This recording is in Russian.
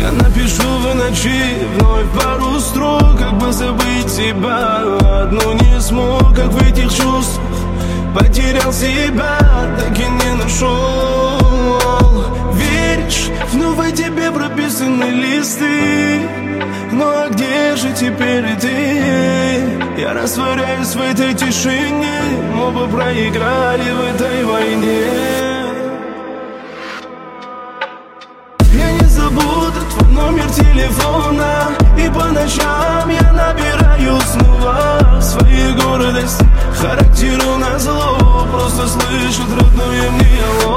Я напишу в ночи вновь пару строк, как бы забыть тебя. Одну не смог, как в этих чувствах потерял себя, так и не нашел. Веришь, вновь тебе прописаны листы. Ну а где же теперь ты? Я растворяюсь в этой тишине. Мы бы проиграли в этой войне. Я не забуду твой номер телефона, и по ночам я набираю снова своей гордости. Характеру назло, просто слышит родное мне.